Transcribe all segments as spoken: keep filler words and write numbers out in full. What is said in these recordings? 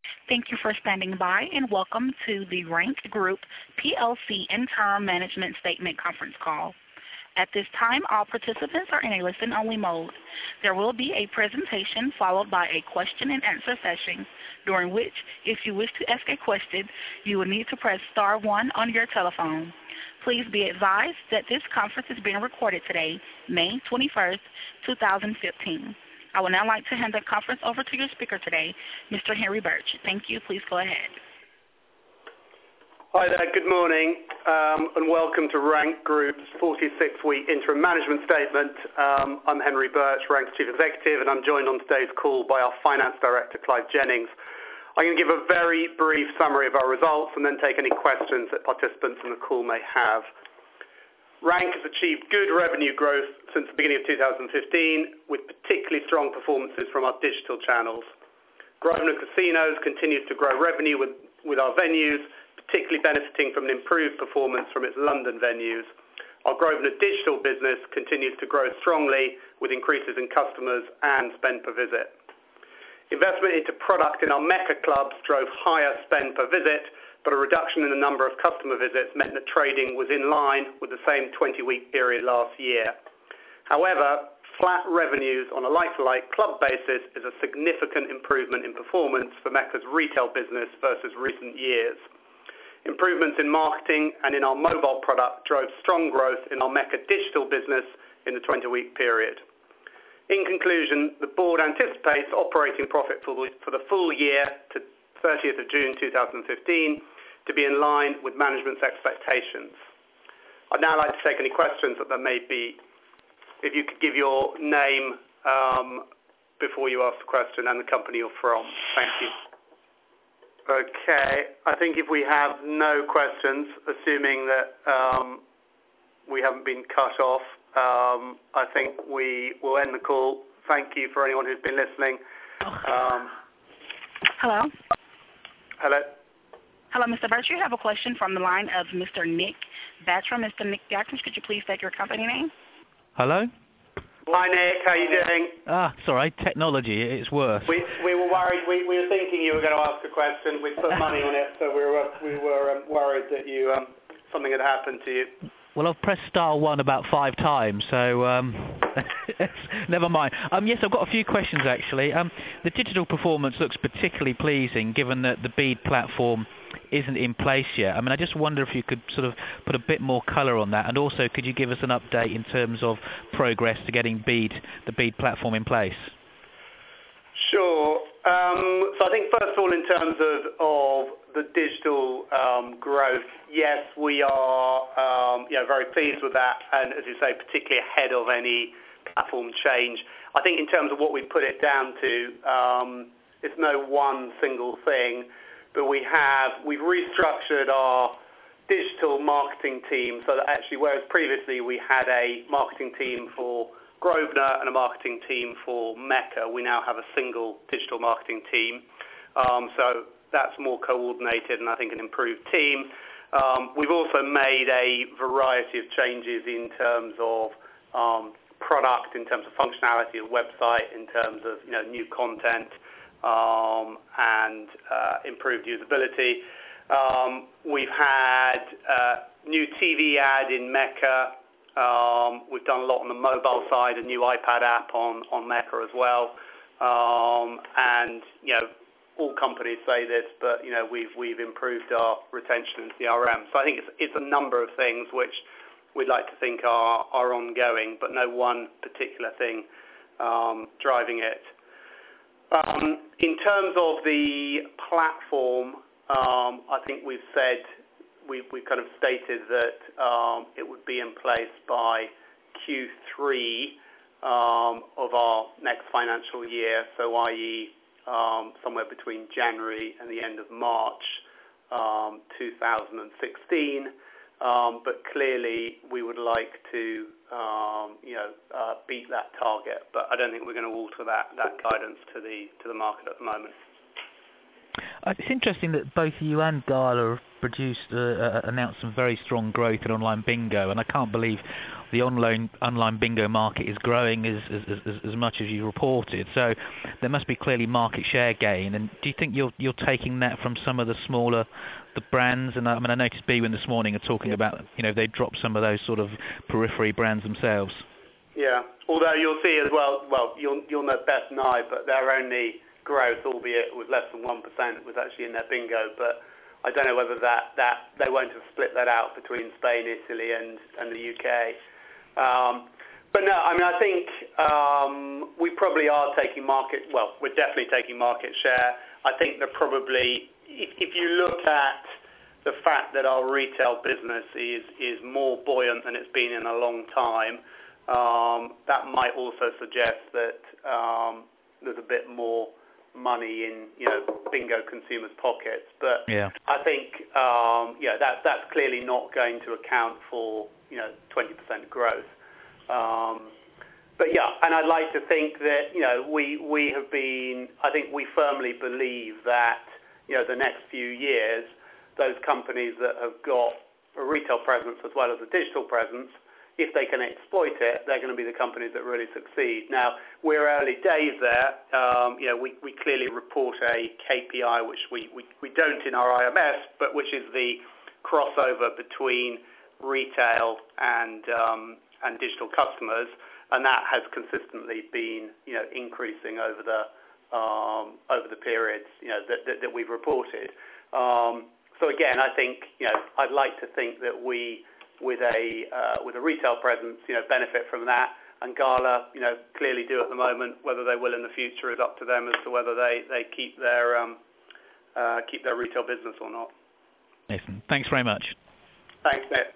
Thank you for standing by, and welcome to the Rank Group P L C Interim Management Statement conference call. At this time, all participants are in a listen-only mode. There will be a presentation followed by a question-and-answer session, during which, if you wish to ask a question, you will need to press star one on your telephone. Please be advised that this conference is being recorded today, May twenty-first, two thousand fifteen. I would now like to hand the conference over to your speaker today, Mister Henry Birch. Thank you. Please go ahead. Hi there. Good morning, um, and welcome to Rank Group's forty-sixth week interim management statement. Um, I'm Henry Birch, Rank's Chief Executive, and I'm joined on today's call by our Finance Director, Clive Jennings. I'm going to give a very brief summary of our results and then take any questions that participants in the call may have. Rank has achieved good revenue growth since the beginning of two thousand fifteen, with particularly strong performances from our digital channels. Grosvenor Casinos continues to grow revenue with, with our venues, particularly benefiting from an improved performance from its London venues. Our Grosvenor digital business continues to grow strongly with increases in customers and spend per visit. Investment into product in our Mecca clubs drove higher spend per visit, but a reduction in the number of customer visits meant that trading was in line with the same twenty-week period last year. However, flat revenues on a like-for-like club basis is a significant improvement in performance for Mecca's retail business versus recent years. Improvements in marketing and in our mobile product drove strong growth in our Mecca digital business in the twenty-week period. In conclusion, the board anticipates operating profit for the, for the full year to thirtieth of June two thousand fifteen to be in line with management's expectations. I'd now like to take any questions that there may be. If you could give your name um, before you ask the question and the company you're from. Thank you. Okay, I think if we have no questions, assuming that um, we haven't been cut off, um, I think we will end the call. Thank you for anyone who's been listening. Um, Hello? hello? Hello, Mister Birch. You have a question from the line of Mister Nick Batram. Mister Nick Batram, could you please state your company name? Hello? Hi, Nick. How are you doing? Ah, sorry. Technology, it's worse. We we were worried. We, we were thinking you were going to ask a question. We put money on it, so we were we were um, worried that you um, something had happened to you. Well, I've pressed star one about five times, so um, never mind. Um, yes, I've got a few questions actually. Um, the digital performance looks particularly pleasing, given that the Bede platform isn't in place yet. I mean, I just wonder if you could sort of put a bit more colour on that, and also could you give us an update in terms of progress to getting Bede, the Bede platform in place? Sure. Um, so I think first of all, in terms of, of the digital um, growth, yes, we are um, you know, very pleased with that, and as you say, particularly ahead of any platform change. I think in terms of what we put it down to, um, it's no one single thing, but we have we've restructured our digital marketing team so that actually, whereas previously we had a marketing team for Grosvenor and a marketing team for Mecca, we now have a single digital marketing team. Um, so that's more coordinated and I think an improved team. Um, we've also made a variety of changes in terms of um, product, in terms of functionality of the website, in terms of you know new content um, and uh, improved usability. Um, we've had uh, new T V ad in Mecca. Um, we've done a lot on the mobile side, a new iPad app on, on Mecca as well. Um, and, you know, all companies say this, but, you know, we've, we've improved our retention and C R M. So I think it's, it's a number of things which we'd like to think are, are ongoing, but no one particular thing um, driving it. Um, in terms of the platform, um, I think we've said, we we kind of stated that um, it would be in place by Q three um, of our next financial year, so that is um, somewhere between January and the end of March um, two thousand sixteen. Um, but clearly, we would like to um, you know uh, beat that target. But I don't think we're going to alter that that guidance to the to the market at the moment. Uh, it's interesting that both you and Gala have produced, uh, uh, announced some very strong growth in online bingo, and I can't believe the online online bingo market is growing as as, as as much as you reported. So there must be clearly market share gain. And do you think you're you're taking that from some of the smaller the brands? And I mean, I noticed Bwin this morning are talking about, you know, they dropped some of those sort of periphery brands themselves. Yeah, although you'll see as well, well, you'll you'll know best than I, but their only growth, albeit with less than one percent, was actually in their bingo. But I don't know whether that, that they won't have split that out between Spain, Italy, and, and the U K. Um, but no, I mean, I think um, we probably are taking market, well, we're definitely taking market share. I think that probably, if, if you look at the fact that our retail business is, is more buoyant than it's been in a long time, um, that might also suggest that um, there's a bit more money in, you know, bingo consumers' pockets. But yeah. I think, um, yeah, that, that's clearly not going to account for, you know, twenty percent growth. Um, but yeah, and I'd like to think that, you know, we, we have been, I think we firmly believe that, you know, the next few years, those companies that have got a retail presence as well as a digital presence, if they can exploit it, they're going to be the companies that really succeed. Now, we're early days there. Um, you know, we, we clearly report a K P I, which we, we, we don't in our I M S, but which is the crossover between retail and um, and digital customers, and that has consistently been, you know, increasing over the um, over the periods, you know, that, that, that we've reported. Um, so again, I think, you know, I'd like to think that we, with a uh, with a retail presence, you know, benefit from that. And Gala, you know, clearly do at the moment. Whether they will in the future is up to them as to whether they, they keep their um, uh, keep their retail business or not. Nathan, thanks very much. Thanks, Nick.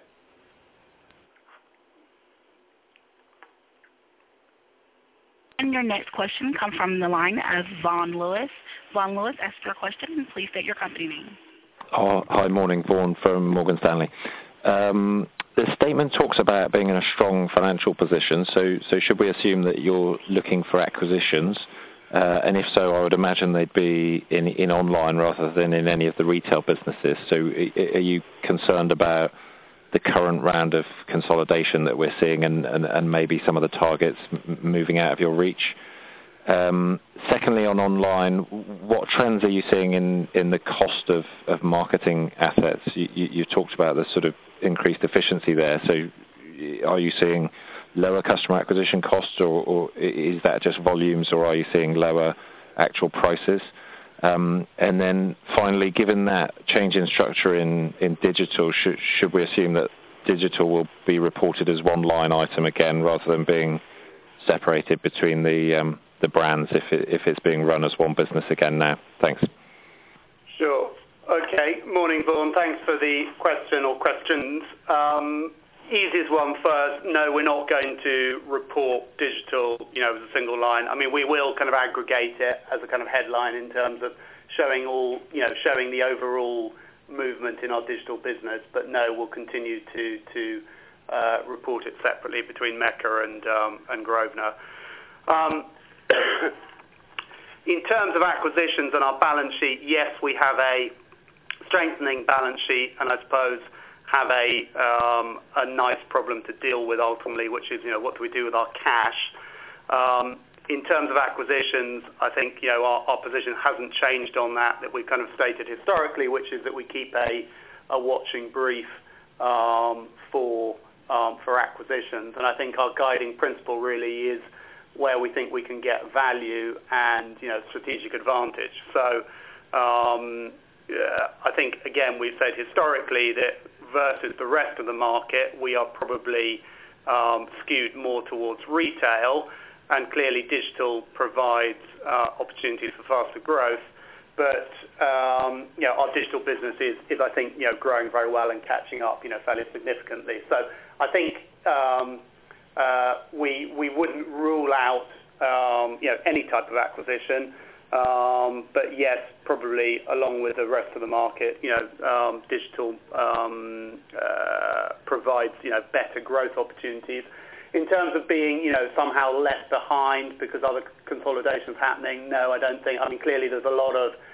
And your next question comes from the line of Vaughan Lewis. Vaughan Lewis, ask your question and please state your company name. Oh, hi, morning, Vaughan from Morgan Stanley. Um, the statement talks about being in a strong financial position, so so should we assume that you're looking for acquisitions? Uh, and if so, I would imagine they'd be in, in online rather than in any of the retail businesses. So are you concerned about the current round of consolidation that we're seeing and, and, and maybe some of the targets m- moving out of your reach? Um, secondly, on online, what trends are you seeing in, in the cost of, of marketing assets? You, you, you talked about the sort of increased efficiency there. So are you seeing lower customer acquisition costs, or, or is that just volumes, or are you seeing lower actual prices? Um, and then finally, given that change in structure in, in digital, should, should we assume that digital will be reported as one line item again rather than being separated between the um, the brands if it, if it's being run as one business again now? Thanks. Sure. Okay. Morning, Vaughan. Thanks for the question or questions. Um, easiest one first. No, we're not going to report digital, you know, as a single line. I mean, we will kind of aggregate it as a kind of headline in terms of showing all, you know, showing the overall movement in our digital business. But no, we'll continue to to uh, report it separately between Mecca and um, and Grosvenor. Um, in terms of acquisitions and our balance sheet, yes, we have a strengthening balance sheet, and I suppose have a um, a nice problem to deal with ultimately, which is, you know, what do we do with our cash? Um, in terms of acquisitions, I think, you know, our, our position hasn't changed on that, that we've kind of stated historically, which is that we keep a, a watching brief um, for um, for acquisitions. And I think our guiding principle really is where we think we can get value and, you know, strategic advantage. So um, yeah, I think, again, we've said historically that versus the rest of the market, we are probably um, skewed more towards retail, and clearly digital provides uh, opportunities for faster growth. But um, you know, our digital business is, is, I think, you know, growing very well and catching up, you know, fairly significantly. So I think um, uh, we we wouldn't rule out um, you know, any type of acquisition. Um, but yes, probably along with the rest of the market, you know, um, digital um, uh, provides, you know, better growth opportunities. In terms of being, you know, somehow left behind because other consolidation's happening, no, I don't think. I mean, clearly there's a lot of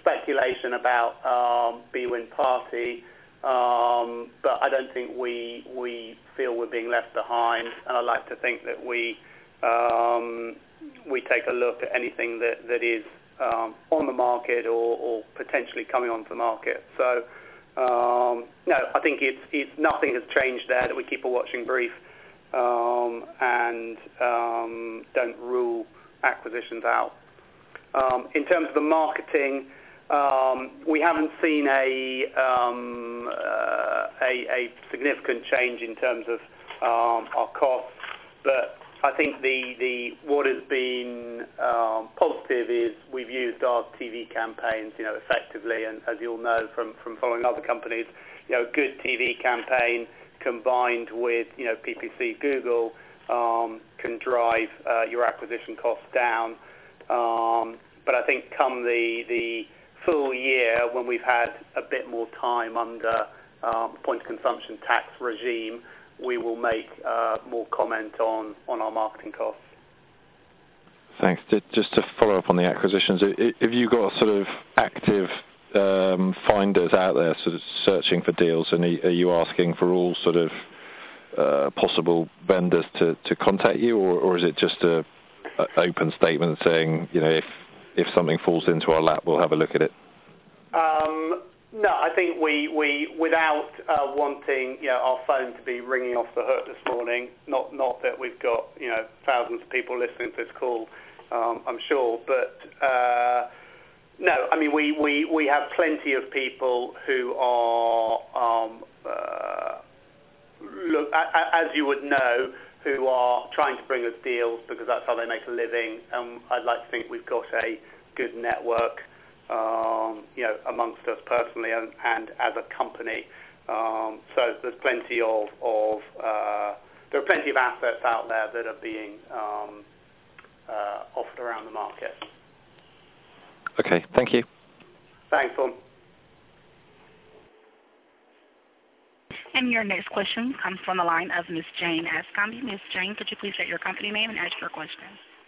speculation about um, bwin Party, um, but I don't think we we feel we're being left behind, and I like to think that we um, we take a look at anything that, that is um, on the market or, or potentially coming onto the market. So um, no, I think it's, it's nothing has changed there, that we keep a watching brief um, and um, don't rule acquisitions out. Um, in terms of the marketing, um, we haven't seen a, um, uh, a, a significant change in terms of um, our costs, but I think the, the what has been um, positive is we've used our T V campaigns, you know, effectively, and as you'll know from, from following other companies, you know, a good T V campaign combined with, you know, P P C Google um, can drive uh, your acquisition costs down. Um, but I think come the the full year, when we've had a bit more time under um, point of consumption tax regime, we will make uh, more comment on, on our marketing costs. Thanks. Just to follow up on the acquisitions, have you got sort of active um, finders out there sort of searching for deals, and are you asking for all sort of uh, possible vendors to, to contact you, or, or is it just a, a open statement saying, you know, if if something falls into our lap, we'll have a look at it? Um, No, I think we, we without uh, wanting, you know, our phone to be ringing off the hook this morning, not not that we've got, you know, thousands of people listening to this call, um, I'm sure, but uh, no, I mean, we, we, we have plenty of people who are, um, uh, look, as you would know, who are trying to bring us deals because that's how they make a living, and I'd like to think we've got a good network Um, you know, amongst us personally and, and as a company. Um, so there's plenty of, of uh, there are plenty of assets out there that are being um, uh, offered around the market. Okay, thank you. Thanks, Paul. And your next question comes from the line of Miz Jane Ascombe. Miz Jane, could you please state your company name and ask your question?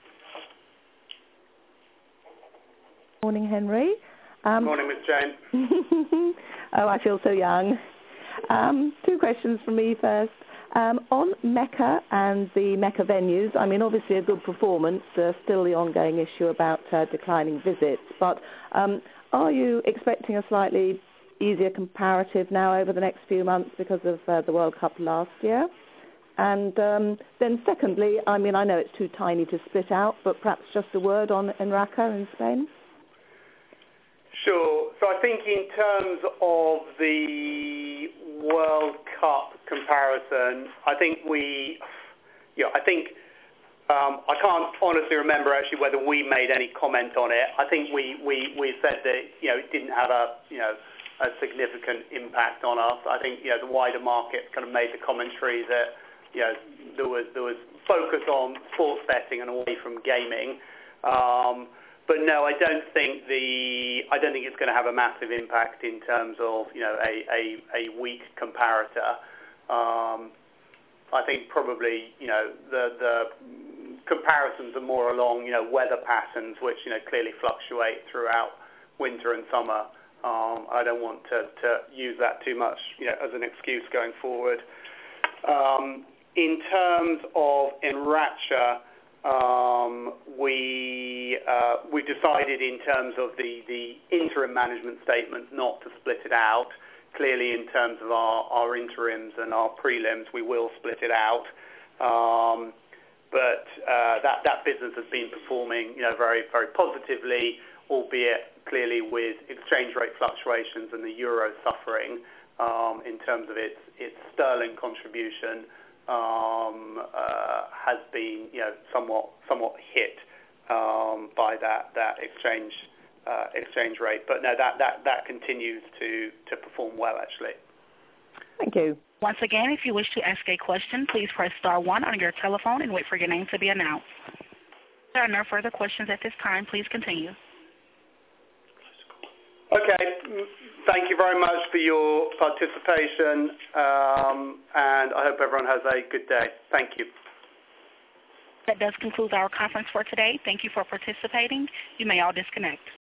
Morning, Henry. Um, Morning, Miz Jane. oh, I feel so young. Um, two questions from me first. Um, on Mecca and the Mecca venues, I mean, obviously a good performance, uh, still the ongoing issue about uh, declining visits, but um, are you expecting a slightly easier comparative now over the next few months because of uh, the World Cup last year? And um, then secondly, I mean, I know it's too tiny to split out, but perhaps just a word on Enraca in Spain? Sure. So I think in terms of the World Cup comparison, I think we, yeah, I think um, I can't honestly remember actually whether we made any comment on it. I think we, we, we said that, you know, it didn't have a, you know, a significant impact on us. I think, you know, the wider market kind of made the commentary that, you know, there was there was focus on sports betting and away from gaming. Um, But no, I don't think the I don't think it's going to have a massive impact in terms of, you know, a a, a weak comparator. Um, I think probably, you know, the the comparisons are more along, you know, weather patterns, which, you know, clearly fluctuate throughout winter and summer. Um, I don't want to, to use that too much, you know, as an excuse going forward. Um, in terms of Enracha, Um, we uh, we decided in terms of the, the interim management statement not to split it out. Clearly, in terms of our, our interims and our prelims, we will split it out. Um, but uh, that that business has been performing, you know, very very positively, albeit clearly with exchange rate fluctuations and the euro suffering um, in terms of its its sterling contribution. Um, uh, has been, you know, somewhat somewhat hit um, by that that exchange uh, exchange rate, but no, that, that, that continues to, to perform well, actually. Thank you. Once again, if you wish to ask a question, please press star one on your telephone and wait for your name to be announced. There are no further questions at this time. Please continue. Okay. Thank you very much for your participation, um, and I hope everyone has a good day. Thank you. That does conclude our conference for today. Thank you for participating. You may all disconnect.